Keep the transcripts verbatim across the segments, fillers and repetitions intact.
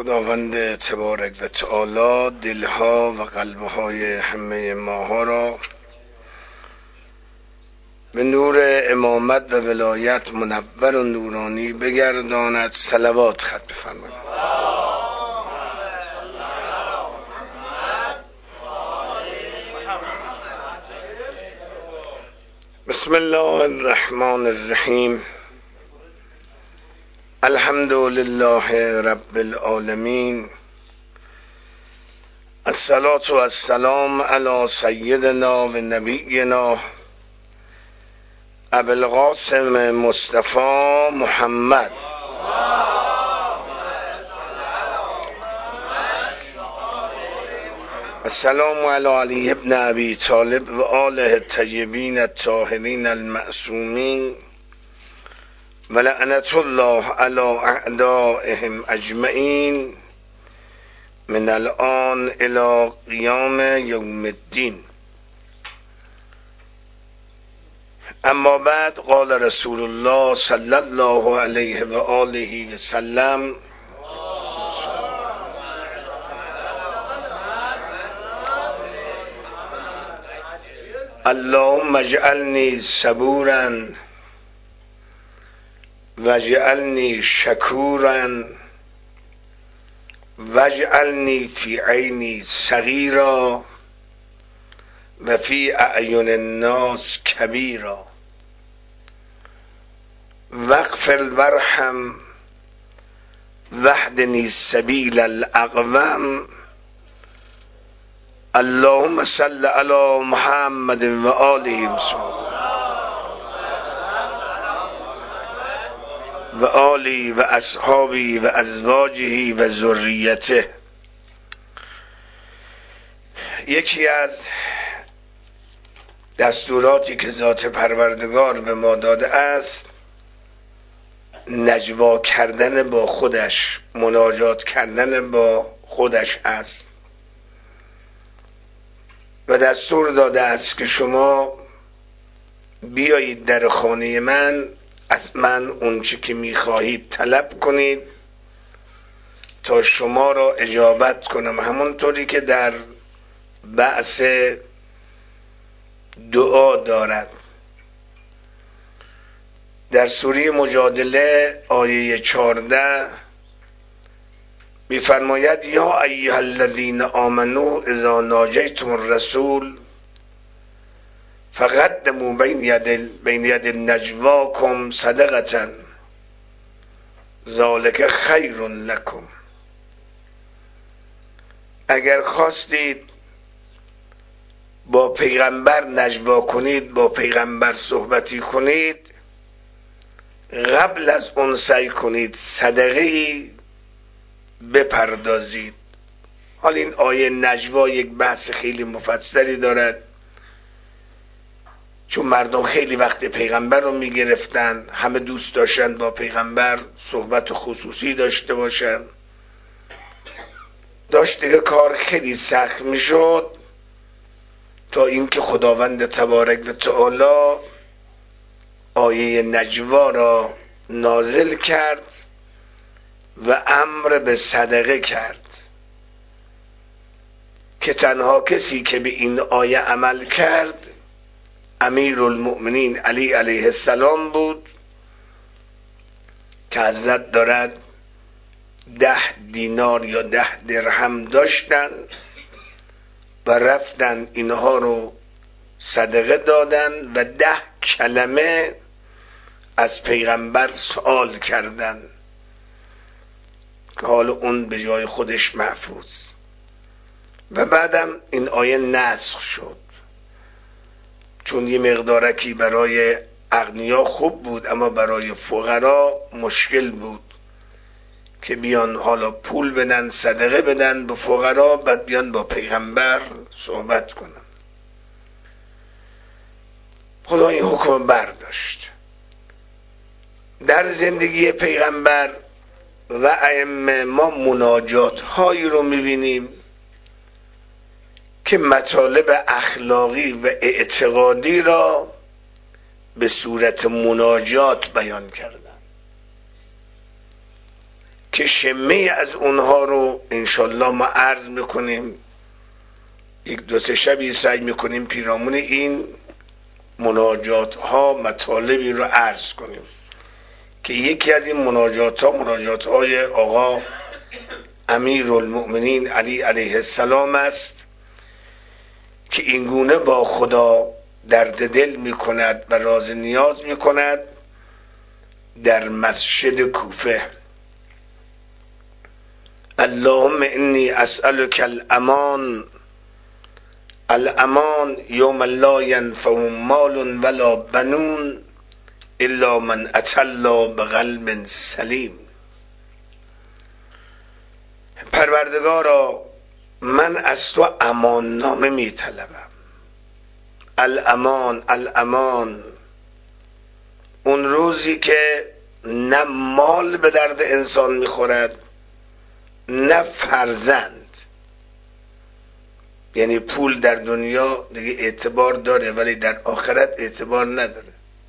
خداوند تبارک و تعالی دلها و قلبهای همه ماها را به نور امامت و ولایت منور و نورانی بگرداند. صلوات ختم بفرمایید. بسم الله الرحمن الرحیم. الحمد لله رب العالمین. الصلاة و السلام علی سیدنا و نبینا ابی القاسم مصطفی محمد السلام علی علی ابن ابی طالب و آله الطیبین الطاهرین المعصومین و لعنت الله علی اعدائهم اجمعین من الان الی قیام یوم الدین. اما بعد، قال رسول الله صلی الله علیه و آله و سلم: اللهم اجعلنی صبورا واجعلنی شکورا واجعلنی فی عینی صغیرا و فی اعین الناس کبیرا واغفر وارحم واهدنی سبیل الاقوم. اللهم صل علی محمد و آله و و آلی و اصحابی و ازواجه و ذریته. یکی از دستوراتی که ذات پروردگار به ما داده است نجوا کردن با خودش، مناجات کردن با خودش است و دستور داده است که شما بیایید در خانه من، از من اون چی که میخواهید طلب کنید تا شما را اجابت کنم، همونطوری که در بحث دعا دارد. در سوره مجادله آیه چهارده میفرماید: یا ایها الذین آمنوا اذا ناجیتم الرسول فقدموا بین ید بین ید نجواکم صدقة ذلک خیر لکم. اگر خواستید با پیغمبر نجوا کنید، با پیغمبر صحبتی کنید، قبل از اون سعی کنید صدقه‌ای بپردازید. حال این آیه نجوا یک بحث خیلی مفصلی دارد، چون مردم خیلی وقت پیغمبر رو میگرفتن، همه دوست داشتن با پیغمبر صحبت خصوصی داشته باشن، داشت دیگه کار خیلی سخت میشد تا اینکه خداوند تبارک و تعالی آیه نجوا را نازل کرد و امر به صدقه کرد که تنها کسی که به این آیه عمل کرد امیرالمؤمنین علی علیه السلام بود که حضرت دارد ده دینار یا ده درهم داشتن و رفتن اینها رو صدقه دادن و ده کلمه از پیغمبر سوال کردن که حال اون به جای خودش محفوظ. و بعدم این آیه نسخ شد، چون یه مقدارکی برای اغنیا خوب بود اما برای فقرا مشکل بود که بیان حالا پول بدن، صدقه بدن به فقرا، بعد بیان با پیغمبر صحبت کنن. خدا این حکم برداشت. در زندگی پیغمبر و ائمه ما مناجات هایی رو میبینیم که مطالب اخلاقی و اعتقادی را به صورت مناجات بیان کردن. که شمه از اونها رو انشالله ما عرض میکنیم. یک دو سه شبی سعی میکنیم پیرامون این مناجات ها مطالبی رو عرض کنیم که یکی از این مناجات ها مناجات های آقا امیرالمؤمنین علی علیه السلام است که اینگونه با خدا درد دل میکند و راز نیاز میکند در مسجد کوفه. اللهم انی اسألک الامان، الامان یوم لا ینفع مال ولا بنون الا من اتى الله بقلب سلیم. پروردگارا من از تو امان نامه می طلبم. الامان الامان، اون روزی که نه مال به درد انسان میخورد نه فرزند. یعنی پول در دنیا دیگه اعتبار داره ولی در آخرت اعتبار نداره.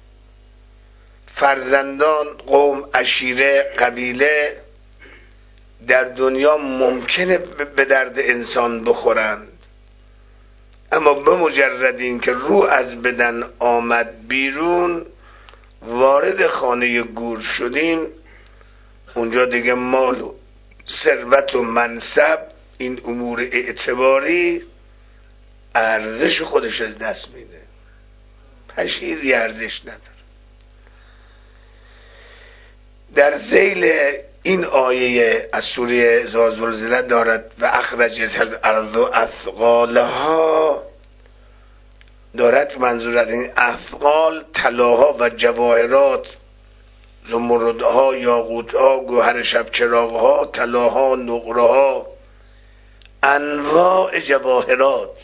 فرزندان، قوم، عشیره، قبیله در دنیا ممکنه به درد انسان بخورند، اما به مجرد این که روح از بدن آمد بیرون، وارد خانه گور شدیم، اونجا دیگه مال و ثروت و منصب، این امور اعتباری ارزش خودش از دست میده، پشیزی ارزش نداره. در ذیل این آیه از سوره زلزله دارد و اخرجت الارض اثقالها، دارد منظور از این اثقال طلاها و جواهرات، زمردها، یاقوتها، گوهر شب چراغها، طلاها، نقرهها، انواع جواهرات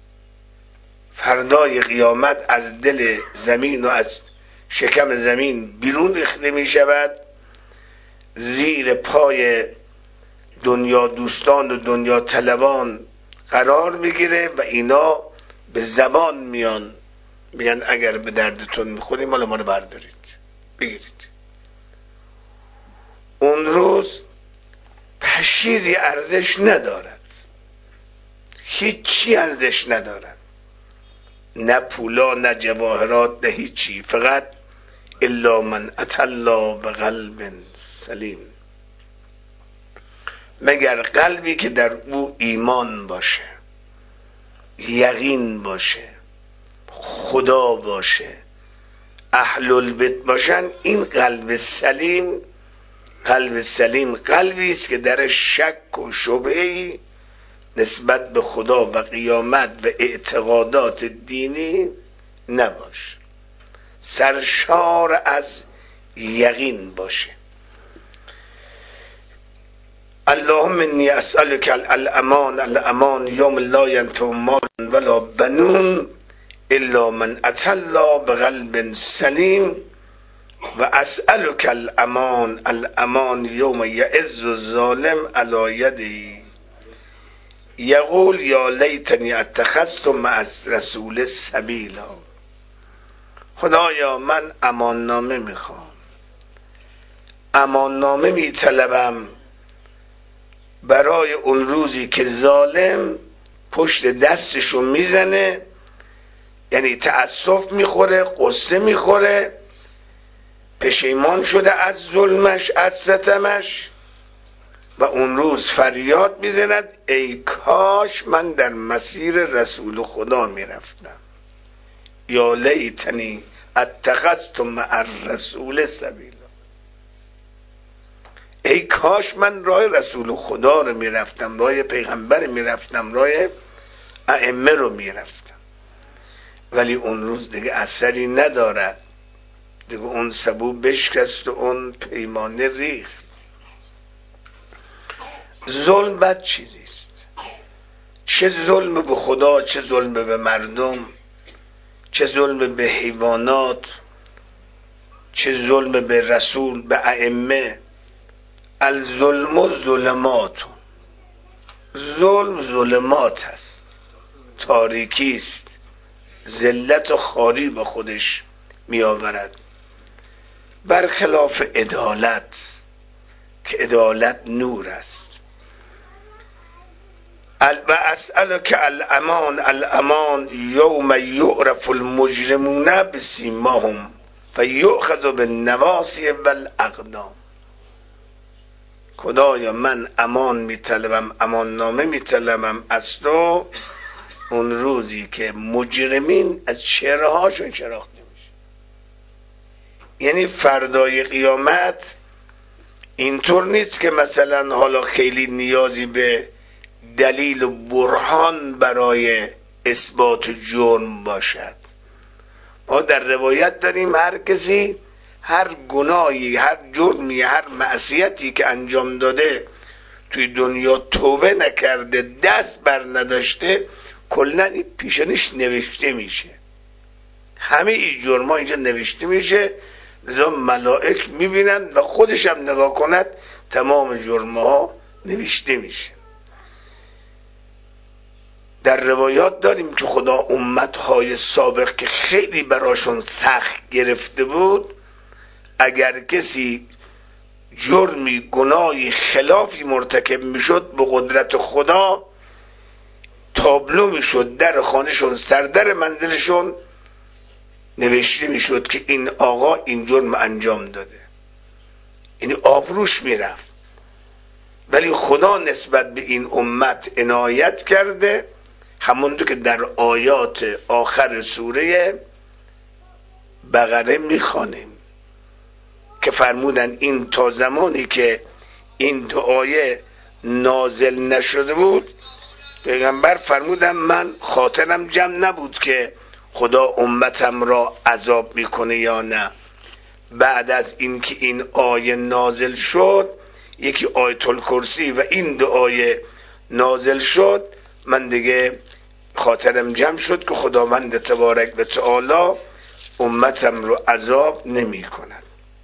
فردای قیامت از دل زمین و از شکم زمین بیرون ریخته می شود، زیر پای دنیا دوستان و دنیا طلبان قرار میگیره و اینا به زبان میان، میگن اگر به دردتون میخوری مال ما رو بردارید بگیرید. اون روز پشیزی ارزش ندارد، هیچی ارزش ندارد، نه پولا نه جواهرات نه هیچی، فقط الا من اتى الله بقلب سلیم، مگر قلبی که در او ایمان باشه، یقین باشه، خدا باشه، اهل البیت باشن. این قلب سلیم، قلب سلیم قلبی است که در شک و شبهه‌ای نسبت به خدا و قیامت و اعتقادات دینی نباشه، سرشار از یقین باشه. اللهم انی اسألک الامان، الامان یوم لا ینفع مال ولا بنون الا من اتى الله بقلب سلیم و اسألک الامان، الامان یوم یعز الظالم علی یده یقول یا لیتنی اتخذت مع الرسول سبیلا. خدایا من امان نامه میخوام، امان نامه میطلبم برای اون روزی که ظالم پشت دستشو میزنه، یعنی تأسف میخوره، قصه میخوره، پشیمان شده از ظلمش، از ستمش، و اون روز فریاد میزند ای کاش من در مسیر رسول خدا میرفتم، یا لیتنی اتخذت مع الرسول سبیلا، ای کاش من راه رسول خدا رو میرفتم، راه پیغمبر میرفتم، راه ائمه رو میرفتم. ولی اون روز دیگه اثری ندارد، دیگه اون سبو بشکست و اون پیمانه ریخت. ظلم بد چیزیست، چه ظلم به خدا، چه ظلم به مردم، چه ظلم به حیوانات، چه ظلم به رسول، به ائمه. الظلم ظلمات، ظلم ظلمات است، تاریکی است، ذلت و خواری به خودش می آورد، برخلاف عدالت. که عدالت نور است. و اسألک الامان الامان یوم یعرف المجرمون بسیماهم فیؤخذ بالنواصی والاقدام. خدایا من امان میطلبم، امان نامه میطلبم از تو اون روزی که مجرمین از چهره هاشون شناخته میشه. یعنی فردای قیامت اینطور نیست که مثلا حالا خیلی نیازی به دلیل و برهان برای اثبات جرم باشد. ما در روایت داریم هر کسی هر گناهی، هر جرمی، هر معصیتی که انجام داده توی دنیا توبه نکرده، دست بر نداشته، کلن این پیشانش نوشته میشه. همه این جرم ها اینجا نوشته میشه، لذا ملائک میبینن و خودش هم نگاه کند تمام جرم ها نوشته میشه. در روایات داریم که خدا امتهای سابق که خیلی براشون سخت گرفته بود، اگر کسی جرمی، گناهی، خلافی مرتکب میشد، به قدرت خدا تابلو میشد در خانهشون، سردر منزلشون نوشته میشد که این آقا این جرم انجام داده، یعنی آبروش میرفت. ولی خدا نسبت به این امت عنایت کرده، همونطور که در آیات آخر سوره بقره میخوانیم که فرمودن این تا زمانی که این دو آیه نازل نشده بود، پیغمبر فرمودن من خاطرم جمع نبود که خدا امتم را عذاب میکنه یا نه. بعد از اینکه این آیه نازل شد، یکی آیت الکرسی و این دو آیه نازل شد، من دیگه خاطرم جمع شد که خداوند تبارک و تعالی امتم رو عذاب نمی کند.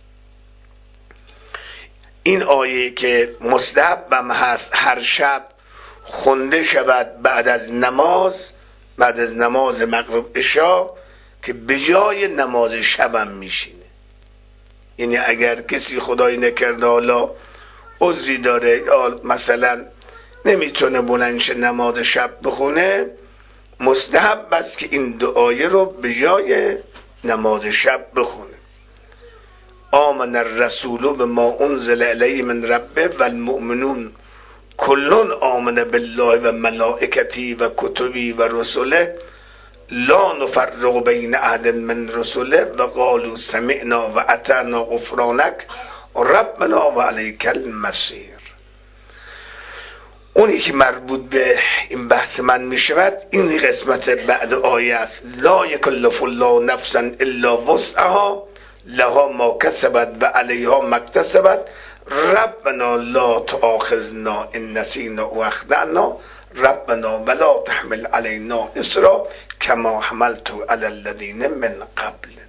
این آیه که مستحبم هست هر شب خونده شود بعد از نماز، بعد از نماز مغرب عشا، که به جای نماز شبم میشینه. یعنی اگر کسی خدایی نکرده حالا عذری داره یا مثلا نمیتونه بلندش نماز شب بخونه، مستحب است که این دو آیه رو به جای نماز شب بخونه. آمن الرسول بما انزل الیه من ربه والمؤمنون کلون آمن بالله و ملائکتی و کتبی و رسوله لا نفرق بین احد من رسوله و قالوا سمعنا و اطعنا غفرانک ربنا و علیک المصیر. اونی که مربوط به این بحث من می شود این قسمت بعد آیه است. لا یکلف الله نفسا الا وسعها لها ما کسبت و علیها ما اکتسبت ربنا لا تؤاخذنا ان نسینا و اخطأنا ربنا ولا تحمل علینا اصرا کما حملت علی الذین من قبلنا.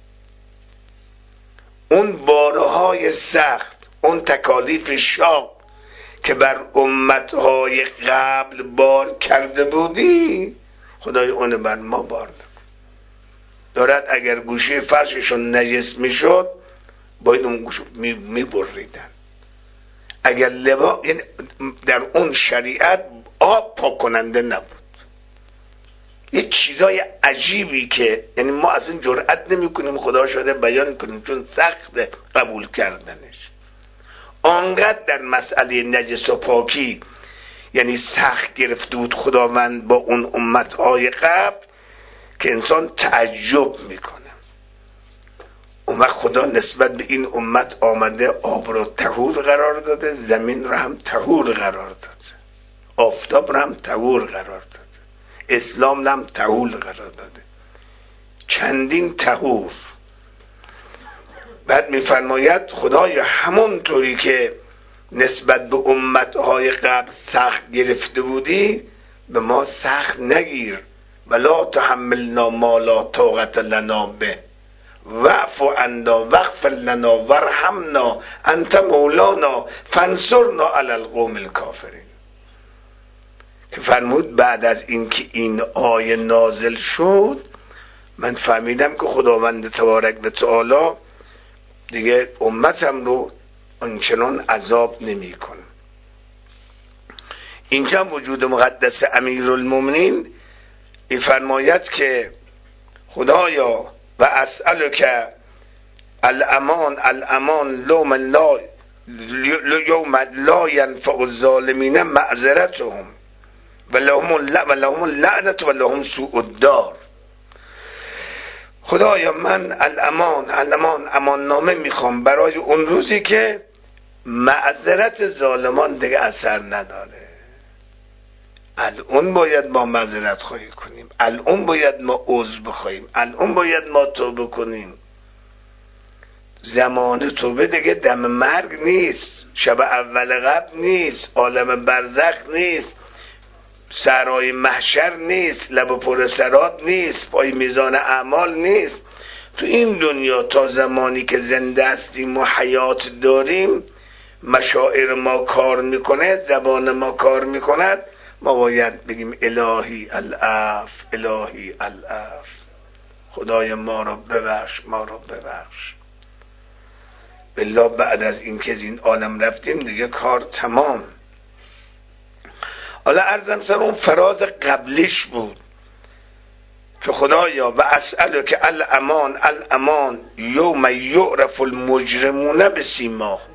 اون بارهای سخت، اون تکالیف شاق که بر امتهای قبل بار کرده بودی، خدای اون بر ما بار نکن. دارد اگر گوشه فرششون نجس میشد باید اون گوشه می بریدن. اگر لبا در اون شریعت آب پاک کننده نبود. یه چیزای عجیبی که یعنی ما اصلا جرئت نمی کنیم خدا شده بیان کنیم چون سخت قبول کردنش. آنقدر در مسئله نجس و پاکی یعنی سخت گرفته بود خداوند با اون امتهای قبل که انسان تعجب میکنه. اون وقت خدا نسبت به این امت آمده آب رو طهور قرار داده، زمین رو هم طهور قرار داده، آفتاب رو هم طهور قرار داده، اسلام رو هم طهور قرار داده، چندین طهور. بعد میفرماید خدایا همونطوری که نسبت به امتهای قبل سخت گرفته بودی به ما سخت نگیر، ولا تحملنا ما لا طاقت لنا به واعف عنا واغفر لنا وارحمنا انت مولانا فانصرنا علی القوم الکافرین. که فرمود بعد از اینکه این آیه نازل شد من فهمیدم که خداوند تبارک و تعالی دیگه امتم رو آنچنان عذاب نمی کنه. اینجا وجود مقدس امیرالمومنین این فرماید که خدایا و اسألک الامان الامان لوم لا یوم لا ینفع الظالمین معذرتهم و لهم اللعنة و لهم سوء الدار. خدایا من الامان الامان امان نامه میخوام برای اون روزی که معذرت ظالمان دیگه اثر نداره. الان باید ما معذرت خواهی کنیم، الان باید ما عذر بخواهیم، الان باید ما توبه کنیم. زمان توبه دیگه دم مرگ نیست، شب اول قبر نیست، عالم برزخ نیست، سرای محشر نیست، لب پر سرات نیست، پای میزان اعمال نیست. تو این دنیا تا زمانی که زنده هستیم و حیات داریم، مشاعر ما کار میکنه، زبان ما کار میکند، ما باید بگیم الهی العفو، الهی العفو، خدای ما رو ببخش، ما رو ببخش. بالله بعد از این که از این عالم رفتیم دیگه کار تمام. حالا عرضم سر اون فراز قبلیش بود که خدایا و اسألک الامان الامان یوم یعرف المجرمون بسیماهم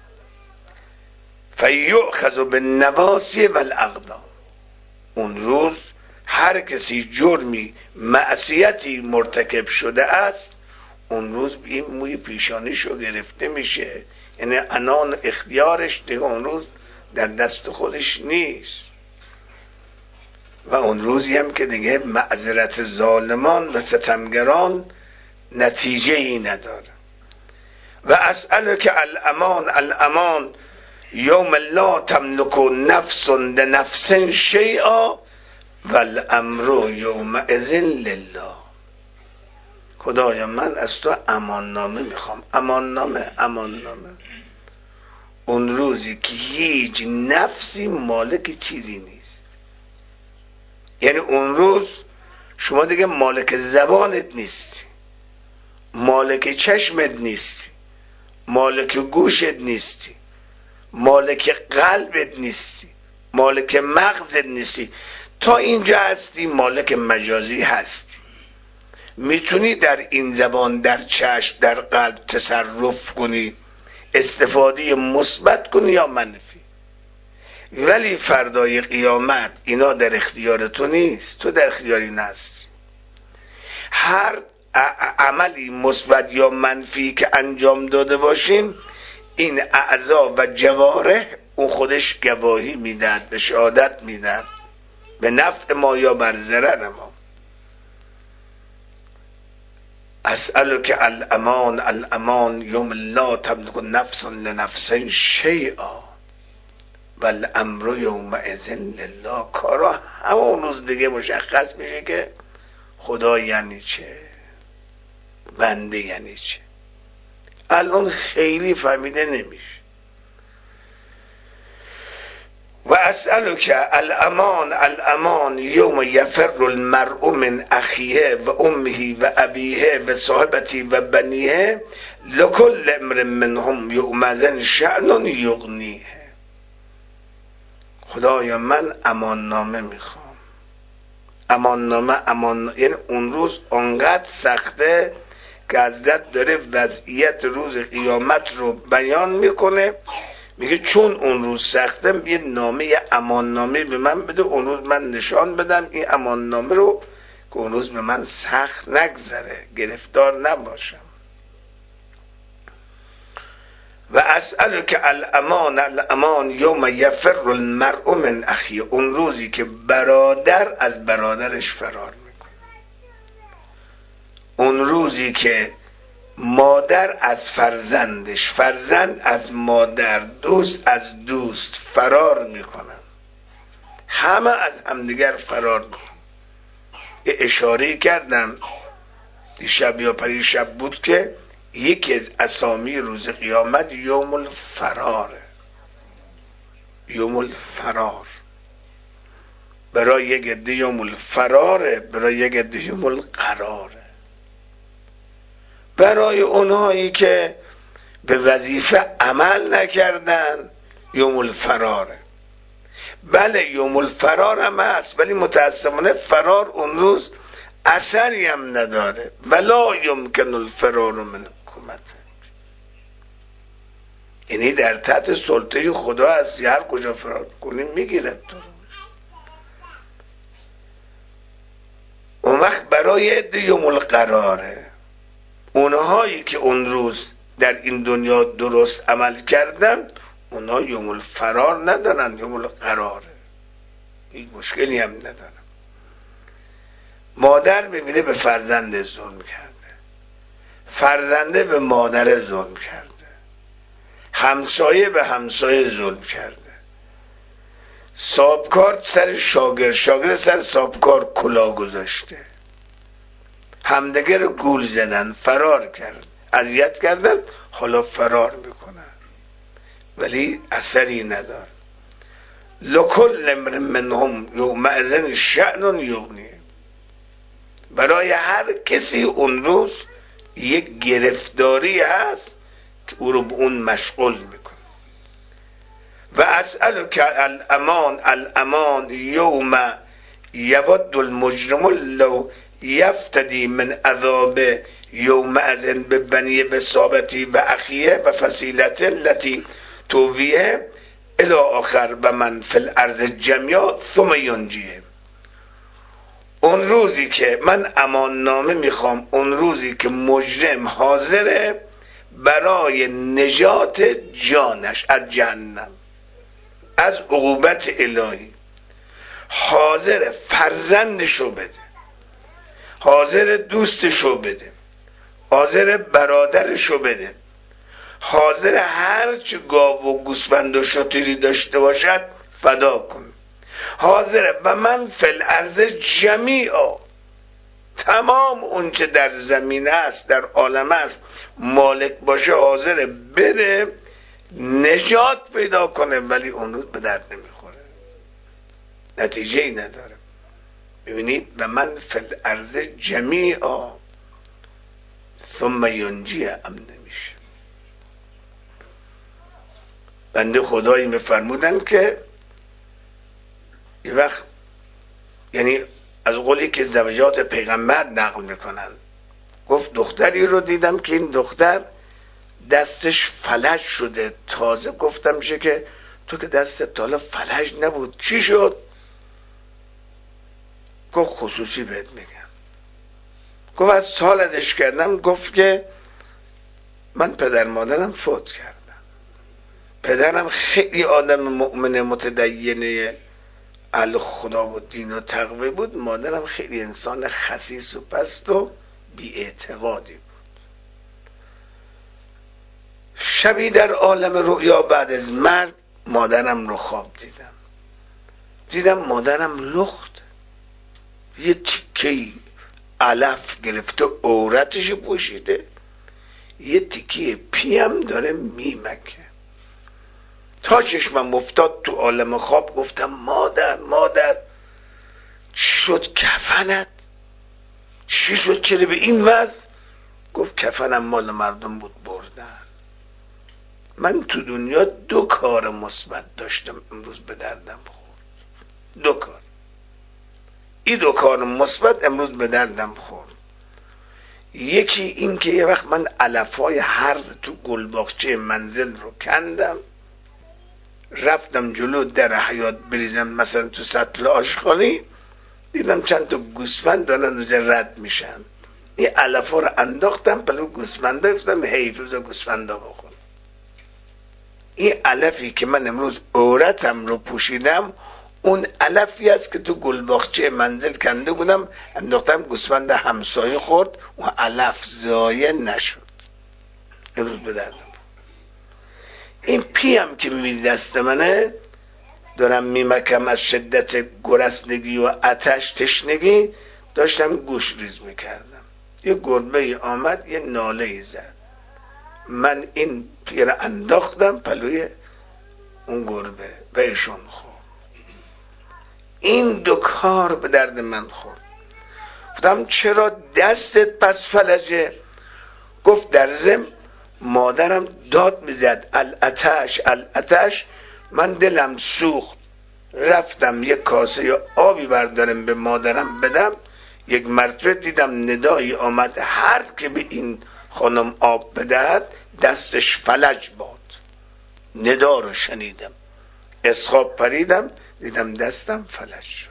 فیؤخذ بالنواصی والاقدام. اون روز هر کسی جرمی معصیتی مرتکب شده است، اون روز این موی پیشانیشو گرفته میشه، یعنی انان اختیارش دیگه اون روز در دست خودش نیست. و اون روزی هم که دیگه معذرت ظالمان و ستمگران نتیجه ای نداره. و اسألک الامان الامان یوم لا تملک نفس لنفس شیئا والامر یومئذ لله. خدایا من از تو امان نامه میخوام، امان نامه، امان نامه. اون روزی که هیچ نفسی مالک چیزی نیست، یعنی اون روز شما دیگه مالک زبانت نیستی، مالک چشمت نیستی، مالک گوشت نیستی، مالک قلبت نیستی، مالک مغزت نیستی. تا اینجا هستی مالک مجازی هستی، میتونی در این زبان، در چشم، در قلب تصرف کنی، استفاده مثبت کنی یا منفی. ولی فردای قیامت اینا در اختیار تو نیست، تو در اختیاری نستی. هر عملی مثبت یا منفی که انجام داده باشیم، این اعضا و جوارح اون خودش گواهی میدن، به شهادت میدن، به نفع ما یا بر ضرر ما. اسألک الامان الامان یوم لا تملک نفس لنفس شیئا والامر یومئذ لله. کارا همون روز دیگه مشخص میشه که خدا یعنی چه، بنده یعنی چه. الان خیلی فهمیده نمیشه. و اسألک الامان الامان یوم یفر المرء من اخیه و امه و ابیه و صاحبتی و بنیه لکل امر منهم یومئذ شأن یغنیه. خدایا من امان نامه میخوام، امان نامه، امان، یعنی اون روز انقدر سخته که حضرت داره وضعیت روز قیامت رو بیان میکنه، میگه چون اون روز سخته یه نامه امان نامه به من بده، اون روز من نشان بدم این امان نامه رو که اون روز به من سخت نگذره، گرفتار نباشم. و اسألک الامان الامان یوم یفر المرء من اخیه. اون روزی که برادر از برادرش فرار میکنه، اون روزی که مادر از فرزندش، فرزند از مادر، دوست از دوست فرار میکنن، همه از همدیگر فرار میکنن. یه اشاره کردم دیشب یا پریشب بود که یکی از اسامی روز قیامت یوم الفراره. یوم الفرار برای یک عده یوم الفراره، برای یک عده یوم القراره. برای اونهایی که به وظیفه عمل نکردن یوم الفراره. بله یوم الفرار هم هست، ولی متاسفانه فرار اون روز اثری هم نداره. ولا یمکن الفرار من حکومت، یعنی در تحت سلطه خدا هست، هر کجا فرار کنیم میگیرد تو. اون وقت برای عده یوم القراره، اونهایی که اون روز در این دنیا درست عمل کردن، اونها یوم الفرار ندارن، یوم القراره، هیچ مشکلی هم ندارن. مادر ببینه به فرزند ظلم کرده، فرزنده به مادر ظلم کرده، همسایه به همسایه ظلم کرده، صابکار سر شاگرد، شاگرد سر صابکار کلاه گذاشته، همدیگه رو گول زدن، فرار کردن، اذیت کردن، حالا فرار میکنن ولی اثری نداره. لکل امر منهم یومئذ شأن یغنی، برای هر کسی اون روز یک گرفتاری هست که او رو به اون مشغول میکنه. و اسألک الامان الامان یوم یود المجرم لو یفتدی من عذاب یومئذ ببنی بصابتی و اخیه و فصیلت التي توویه الی آخر و من فی الارض جمیا ثم ینجیه. اون روزی که من امان نامه میخوام، اون روزی که مجرم حاضره برای نجات جانش از جهنم، از عقوبت الهی، حاضر فرزندشو بده، حاضر دوستشو بده، حاضر برادرشو بده، حاضر هر چه گاو و گوسفند و شتری داشته باشد فدا کن، حاضر و من فی الارض جمیعا، تمام اون چه در زمین است، در عالم است، مالک باشه حاضر بده نجات پیدا کنه، ولی اون روز به درد نمیخوره، نتیجه ای نداره. ببینید و من فی الارض جمیعا ثم ینجی هم نمیشه. بنده خدایی میفرمودن که یه وقت، یعنی از قولی که زوجات پیغمبر نقل میکنن، گفت دختری رو دیدم که این دختر دستش فلج شده. تازه گفتم میشه که تو که دستت تا حالا فلج نبود، چی شد؟ گفت خصوصی بهت میگم. گفت از سال ازش کردم، گفت که من پدر مادرم فوت کردم، پدرم خیلی آدم مؤمن متدینه اهل خدا و دین و تقوی بود، مادرم خیلی انسان خسیس و پست و بی اعتقادی بود. شبی در عالم رؤیا بعد از مرگ مادرم رو خواب دیدم، دیدم مادرم لخت، یه تیکه علف گرفته عورتش پوشیده، یه تیکه پیم داره میمکه. تا چشمم افتاد تو عالم خواب گفتم مادر مادر چی شد کفنت؟ چی شد چرا به این وضع؟ گفت کفنم مال مردم بود بردن. من تو دنیا دو کار مثبت داشتم امروز به دردم خورد، دو کار. این دو کار مثبت امروز به دردم خورد. یکی این که یه وقت من علفای هرز تو گلباغچه منزل رو کندم، رفتم جلو در حیاط بریزم مثلا تو سطل آشغالی، دیدم چند تا گوسفند دارن اونجا رد میشن، این علفا رو انداختم پلو گوسفندا، گفتم حیف بذار گوسفندا بخور. این علفی که من امروز عورتم رو پوشیدم اون علفی است که تو گلباغچه منزل کنده بودم، انداختم گوسفند همسایه خورد، اون علف ضایع نشد، امروز به دردم. این پیم که میبینی دست منه، دارم میمکم از شدت گرسنگی و آتش تشنگی، داشتم گوش ریز میکردم، یه گربه آمد یه ناله زد، من این پیر انداختم پلوی اون گربه و ایشون خورد. این دو کار به درد من خورد. گفتم چرا دستت پس فلجه؟ گفت در ضمن مادرم داد میزد الاتش الاتش. من دلم سوخت، رفتم یک کاسه آبی بردارم به مادرم بدم. یک مرتبه دیدم ندایی آمد هر که به این خانم آب بدهد دستش فلج باد. ندا رو شنیدم، از خواب پریدم دیدم دستم فلج شد.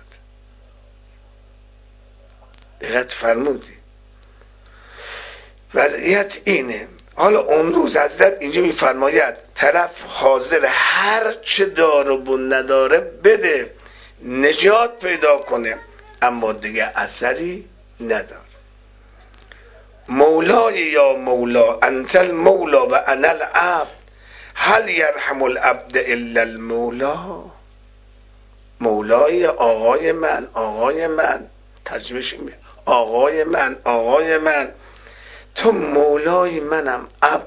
دقت فرمودی؟ وضعیت اینه. حالا اون روز حضرت اینجا میفرماید طرف حاضر هر چه داره و نداره بده نجات پیدا کنه، اما دیگه اثری نداره. مولای یا مولا انت المولا و انا العبد هل یرحم العبد الا المولا. مولای آقای من، آقای من، ترجمهش اینه آقای من، آقای من، تو مولای منم، عبدم.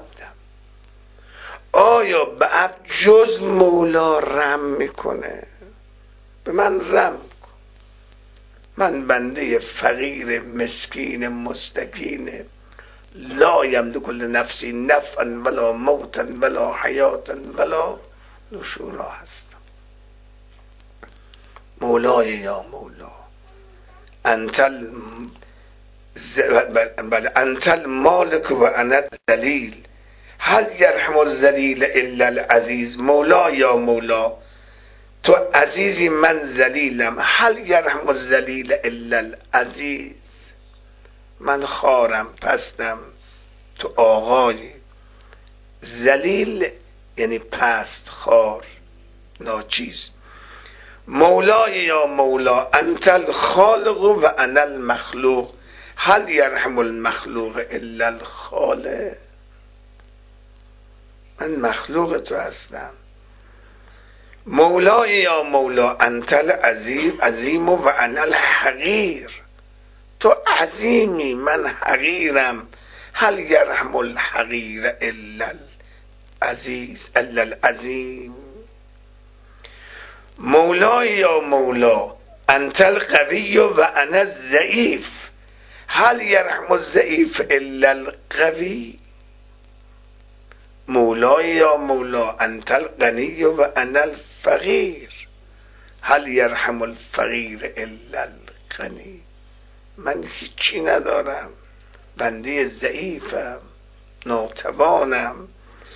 آیا به عبد جز مولا رحم میکنه؟ به من رحم کن، من بنده فقیر مسکین مستکین لا یملک لنفسی نفعا ولا موتا ولا حیاتا ولا نشورا هستم. مولای یا مولا انت ال... ز... بل انت المالک و انا الذلیل هل یرحم الذلیل الا العزیز. مولا یا مولا تو عزیزی من ذلیلم، هل یرحم الذلیل الا العزیز. من خارم، پستم، تو آقایی. ذلیل یعنی پست، خار، ناچیز. مولای یا مولا انت الخالق و انا المخلوق هل یرحم المخلوق الا الخالق. من مخلوق تو هستم. مولای یا مولا انت العظیم عظیم و انا الحقیر. تو عظیمی من حقیرم، هل یرحم الحقیر الا العزیز الا العظیم. مولای یا مولا انت القوی و انا الضعیف هل یرحم الضعیف الا القوی. مولای یا مولا انت الغنی و انا الفقیر هل یرحم الفقیر الا الغنی. من هیچی ندارم، بنده ضعیفم، ناتوانم،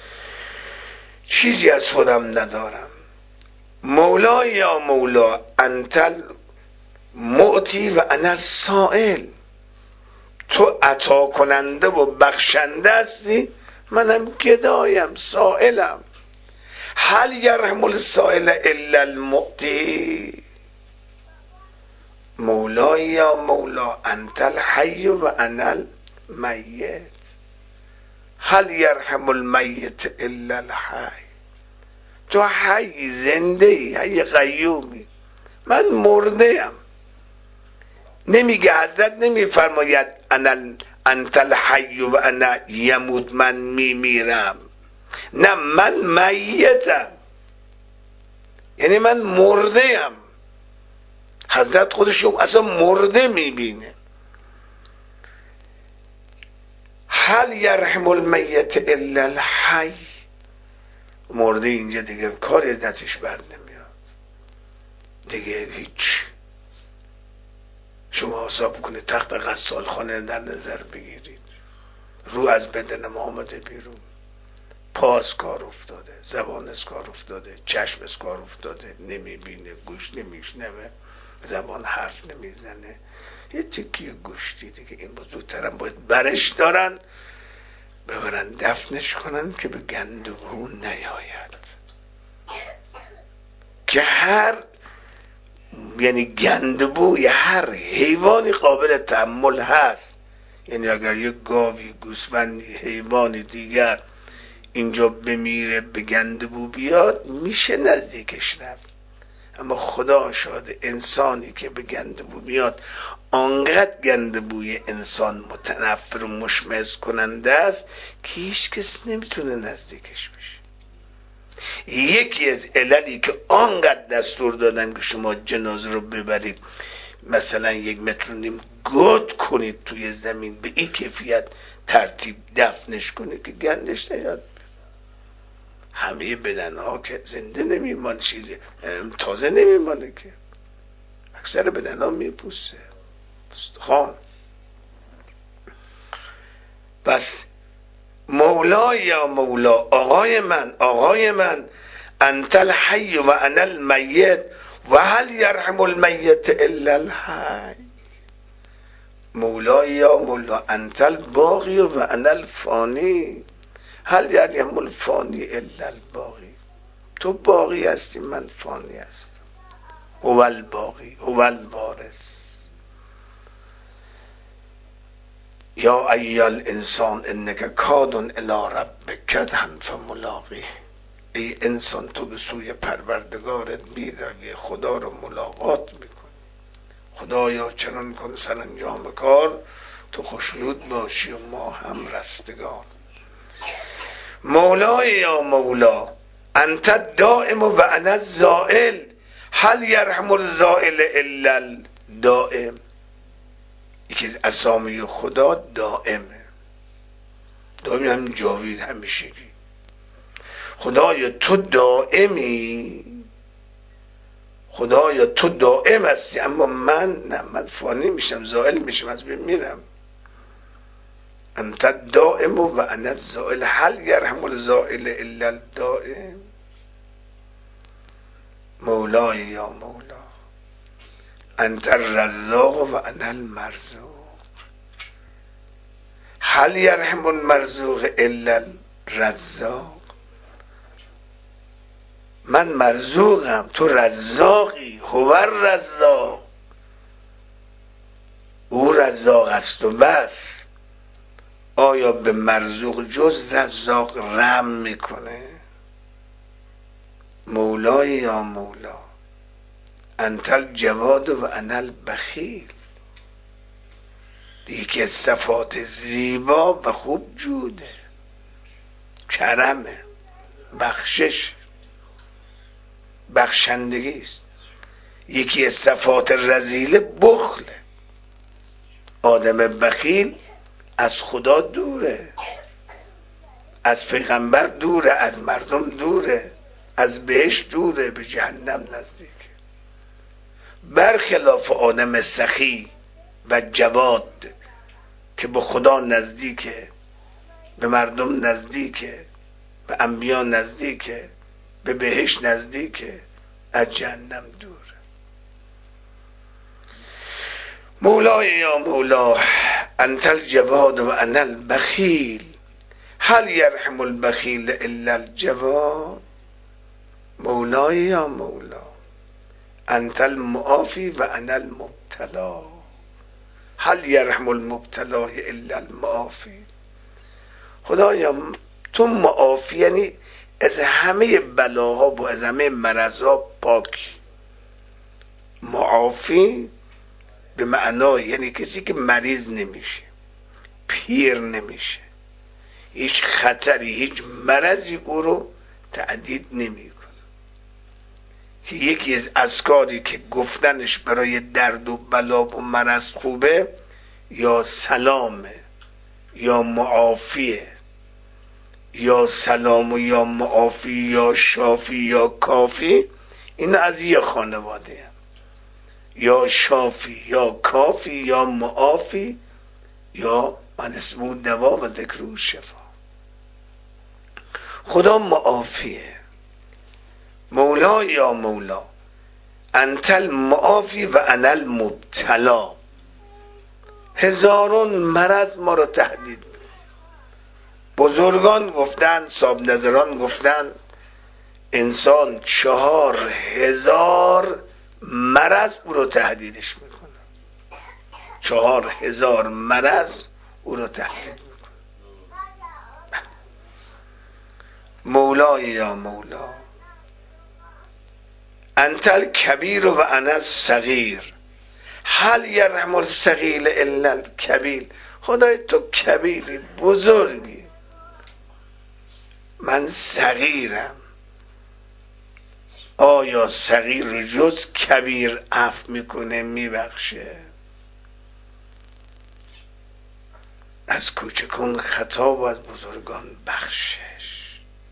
چیزی از خودم ندارم. مولای یا مولا انت المعطی و انا السائل. تو عطا کننده و بخشنده هستی، منم گدایم، سائلم. هل یرحم السائل الا المعطی. مولای یا مولا انت الحی و انا المیت هل یرحم المیت الا الحی. تو حی، زنده ای، حی قیومی، من مرده ام. نمیگه حضرت نمیفرماید انا انت الحی و انا یموت، من میمیرم. نه، من میتم، یعنی من مرده ام. حضرت خودشون اصلا مرده میبینه. هل یرحم المیت الا الحی. مرده اینجا دیگه کاری دستش بر نمیاد دیگه، هیچ. شما حساب کنید تخت غسال خانه در نظر بگیرید، رو از بدن ما آمده بیرون، پا از کار افتاده، زبان از کار افتاده، چشم از کار افتاده، نمیبینه، گوش نمیشنوه، زبان حرف نمیزنه، یه تکی گوشتی دیگه. این بزرگترم باید برش دارن ببرن دفنش کنن که به گندگو نیاید. که هر یعنی گندبوی هر حیوانی قابل تحمل هست. یعنی اگر یک گاوی، گوسفندی، حیوانی دیگر اینجا بمیره به گندبو بیاد میشه نزدیکش رفت، اما خدا شاهد انسانی که به گندبو میاد آنقدر گندبوی انسان متنفر و مشمئز کننده است که هیچ کس نمیتونه نزدیکش بشه. یکی از عللی که آنقدر دستور دادن که شما جنازه رو ببرید مثلا یک متر و نیم گود کنید توی زمین به این کیفیت ترتیب دفنش کنید که گندش نیاد. همه بدن ها که زنده نمیمانه، تازه نمیمانه که اکثر بدن ها میپوسه استخوان. پس مولا یا مولا، آقای من آقای من، انت الحی و انا المیت و هل یرحم المیت الا الحی. مولا یا مولا، انت الباقی و انا الفانی، هل یرحم الفانی الا الباقی. تو باقی هستی، من فانی هستم. هو الباقی هو الوارث. یا ایها الانسان انک کاد الی ربک کدحا فملاقیه. ای انسان تو به سوی پروردگارت میروی، خدا رو ملاقات میکنی. خدایا چنان کن سرانجام کار تو خوشنود باشی و ما هم رستگار. مولای یا مولا، انت الدائم و انا الزائل، هل یرحم الزائل الا الدائم. یکی از اسامی خدا دائمه. دائم هم جاوید، همیشگی. خدایا تو دائمی، خدایا تو دائم هستی، اما من نه، من فانی میشم، زائل میشم، از بین میرم. انت الدائم و انا الزائل، هل یرحم الزائل الا الدائم. مولای یا مولا، انت الرزاق و انا المرزوق، هل یرحم المرزوق الا الرزاق. من مرزوقم، تو رزاقی. هو الرزاق، او رزاق است و بس. آیا به مرزوق جز رزاق رحم میکنه؟ مولای یا مولا، انت الجواد و انا البخیل. یکی از صفات زیبا و خوب جوده، کرمه، بخشش، بخشندگی است. یکی از صفات رذیله بخله. آدم بخیل از خدا دوره، از پیغمبر دوره، از مردم دوره، از بهشت دوره، به جهنم نزدیک. برخلاف آدم سخی و جواد که به خدا نزدیکه، به مردم نزدیکه، به انبیا نزدیکه، به بهشت نزدیکه، از جهنم دوره. مولای یا مولا، انت الجواد و انا البخیل، هل یرحم البخیل الا الجواد. مولای یا مولا، انت المعافی و انا المبتلا، هل یرحم المبتلا الا المعافی. خدایا تو معافی، یعنی از همه بلاها و از همه مرضها پاک. معافی به معنای یعنی کسی که مریض نمیشه، پیر نمیشه، هیچ خطری، هیچ مرضی او رو تهدید نمیکنه. که یکی از اذکاری که گفتنش برای درد و بلا و مرض خوبه، یا سلامه یا معافیه، یا سلام و یا معافی یا شافی یا کافی. این از یه خانواده هم. یا شافی یا کافی یا معافی یا من اسمو دوا و ذکر شفا. خدا معافیه. مولا یا مولا، انت المعافی و انا المبتلا. هزارون مرض ما رو تهدید. بزرگان گفتن، صاحب نظران گفتن، انسان چهار هزار مرض او رو تهدیدش میکنه. چهار هزار مرض او رو تهدید میکنه. مولای یا مولا، انت الکبیر و انا الصغیر، هل یرحم الصغیر الا الکبیر. خدای تو کبیری، بزرگی، من صغیرم. آیا صغیر جز کبیر عفو میکنه میبخشه؟ از کوچکان خطا و از بزرگان بخشش.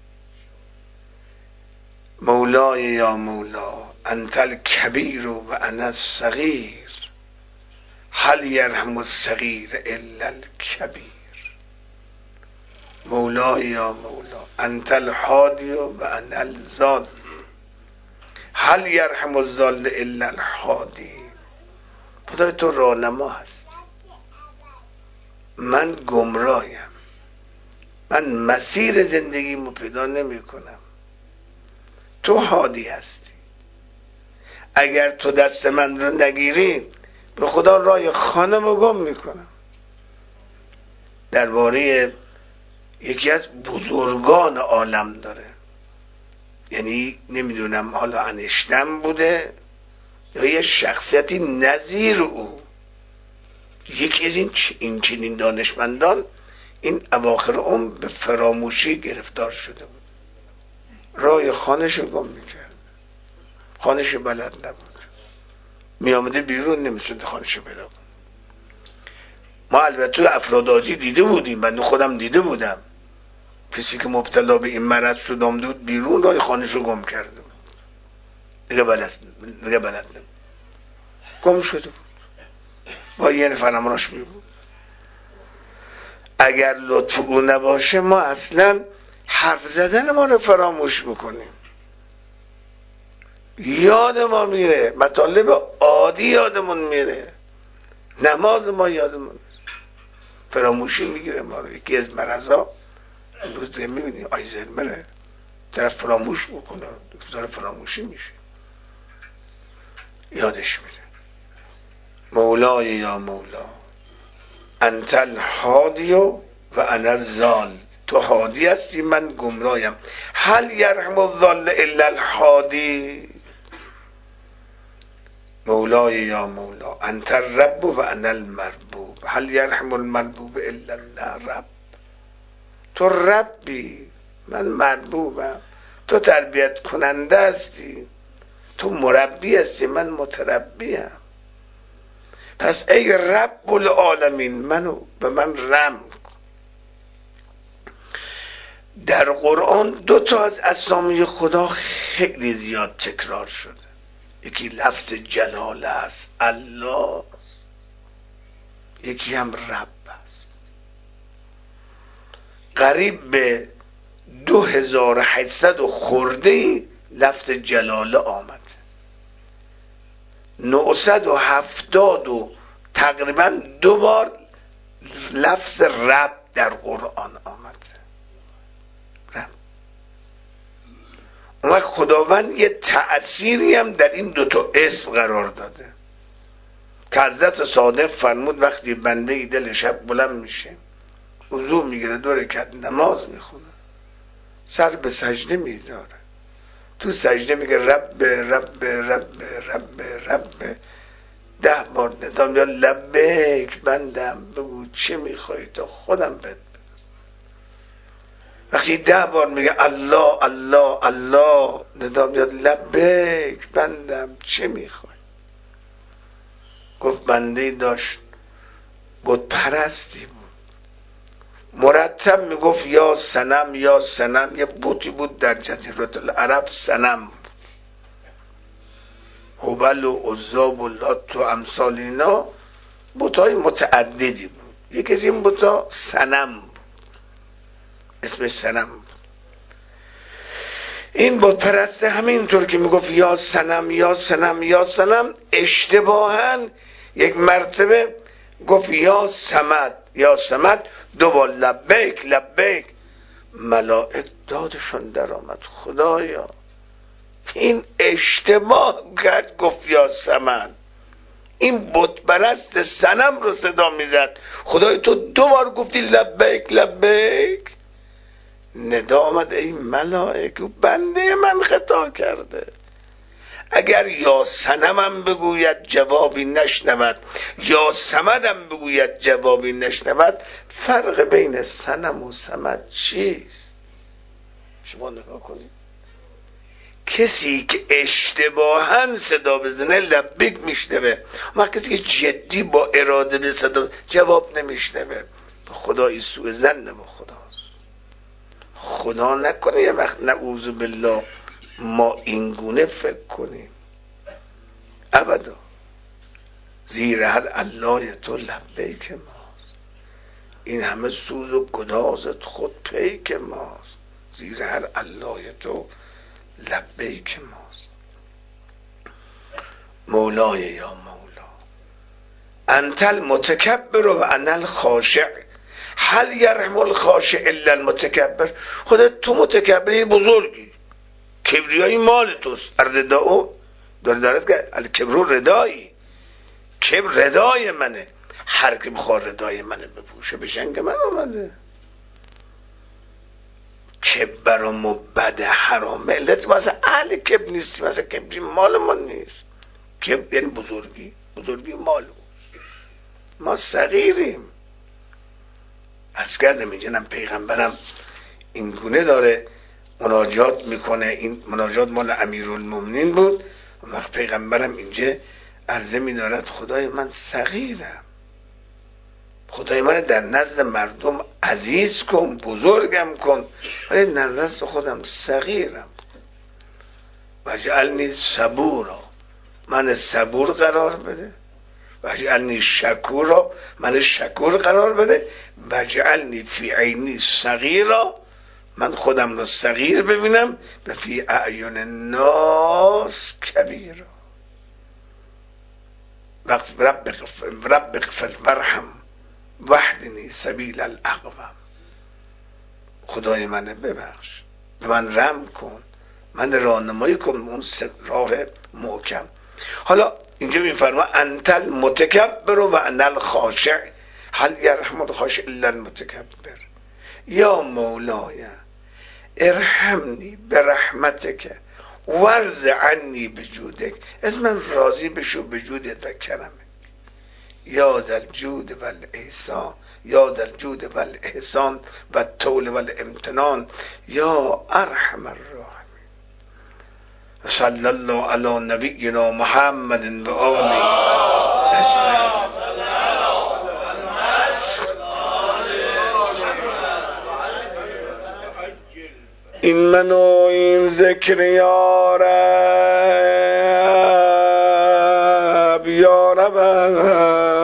مولای یا مولا انت الکبیر و انا الصغیر هل یرحم الصغیر الا الکبیر. مولای یا مولا انت الهادی و انا الضال هل یرحم الضال الا الهادی. خدای تو راهنما هست، من گمراهیم، من مسیر زندگیمو پیدا نمی کنم، تو هادی هستی. اگر تو دست من رو نگیری به خدا راه خانم گم میکنم. درباره یکی از بزرگان عالم داره، یعنی نمیدونم حالا انشتن بوده یا یه شخصیتی نظیر او، یکی از این این چنین دانشمندان این اواخر عمر به فراموشی گرفتار شده بود، راه خانش رو گم میکرد، خانش بلد نبود، میامده بیرون نمیشد خانش رو پیدا کن. ما البته افراد عادی دیده بودیم، من خودم دیده بودم کسی که مبتلا به این مرض شد آمده بود بیرون راه خانش رو گم کرده بود، دیگه بلد دیگه بلد نبود، گم شده بود، با یه نفر امراش می بود. اگر لطف او نباشه ما اصلا حرف زدن ما رو فراموش میکنیم، یاد ما میره، مطالب عادی یادمون میره، نماز ما یادمون میره، فراموشی میگیره ما رو. یکی از مرضا امروز دیگه میبینی آیزرمره، طرف فراموش میکنه، داره فراموشی میشه، یادش میره. مولای یا مولا انت الهادی و انا الضال، تو هادی هستی من گمراهم. هل یرحم الضال الا الهادی. مولای یا مولا انت الرب و انا المربوب هل یرحم المربوب الا الله رب. تو ربی من مربوبم، تو تربیت کننده هستی، تو مربی هستی من متربیم. پس ای رب العالمین منو به من رحم کن. در قرآن دو تا از اسامی خدا خیلی زیاد تکرار شده، یکی لفظ جلاله است الله، یکی هم رب است. قریب به دو هزار و هشتصد و خورده لفظ جلاله آمد، نهصد و هفتاد و تقریبا دو بار لفظ رب در قرآن آمد. رب اون خداوند یه تأثیری هم در این دوتا اسم قرار داده که حضرت صادق فرمود وقتی بنده ای دل شب بلند میشه وضو میگیره دو رکعت نماز میخونه سر به سجده میذاره، تو سجده میگه رب رب رب رب رب ده بار ندام یا لبیک بندم بگو چه میخوای تا خودم بد. وقتی ده بار میگه الله الله الله ندام یا لبیک بندم چه میخوای. گفت بنده داشت بود پرستی بود، مرتب میگفت یا سنم یا سنم. یه بوتی بود در جزیره العرب سنم بود، هبل و عزا و لات و امثال اینا بوتای متعددی بود، یکی از این بوتا سنم بود، اسمش سنم بود. این بت پرسته همینطور که میگفت یا سنم یا سنم یا سنم اشتباهاً یک مرتبه گفت یا سمد یا سمد، دو بار لبیک لبیک. ملائک دادشون در آمد خدایا این اشتباه کرد، گفت یا سمد، این بت پرست صنم رو صدا میزد، خدای تو دو بار گفتی لبیک لبیک. ندا آمد ای ملائک بنده من خطا کرده، اگر یا صنمم بگوید جوابی نشنود یا صمدم بگوید جوابی نشنود، فرق بین صنم و صمد چیست؟ شما نگاه کنید، کسی که اشتباهاً صدا بزنه لبیک میشنوه، اما کسی که جدی با اراده به صدا جواب نمیشنوه. خدا این سوء ظن با خداست. خدا نکنه یه وقت نعوذ بالله ما اینگونه فکر کنیم. ابدا. زیر هر الله تو لبیک ماست، این همه سوز و گدازت خود پیک ماست. زیر هر الله تو لبیک ماست. مولای یا مولا انت المتکبر و انا الخاشع هل یرحم الخاشع الا المتکبر. خودت تو متکبری بزرگی، کبریایی مال توست. الرداء داره دارد که الکبر ردایی، کبر ردای منه، هر که بخواد ردای منه بپوشه به شنگ من آمده. کبر و مبد حرام علت واسه اهل کبر نیستی، واسه کبری مال ما نیست. کبر یعنی بزرگی، بزرگی مال ما صغیریم. از کردم اینجا پیغمبرم این گونه داره مناجات میکنه. این مناجات مال امیرالمومنین بود. اون وقت پیغمبرم اینجا عرضه میدارد خدای من صغیرم، خدای من در نزد مردم عزیز کن، بزرگم کن، ولی در نزد خودم صغیرم. وجعلنی صبورا، من صبور قرار بده. وجعلنی شکورا، من شکور قرار بده. وجعلنی فی عینی صغیرا، من خودم را صغیر ببینم. و فی اعین الناس کبیرا. رب رب اغفر وارحم واهدنی سبیل الاقوم. خدای من ببخش، به من رحم کن، من راهنمایی کن اون راه محکم. حالا اینجا میفرما انت المتکبر و انا الخاشع هل یرحم الخاشع الا المتکبر. یا مولای ارحمنی برحمتک ورض عنی بجودک. از من راضی بشو به جودت و کرمک. یا ذا الجود والاحسان، یا ذا الجود والاحسان و الطول والامتنان، یا ارحم الراحمین. صلی الله علی نبینا محمد و آله اجمعین. این منو این ذکر یارب یارب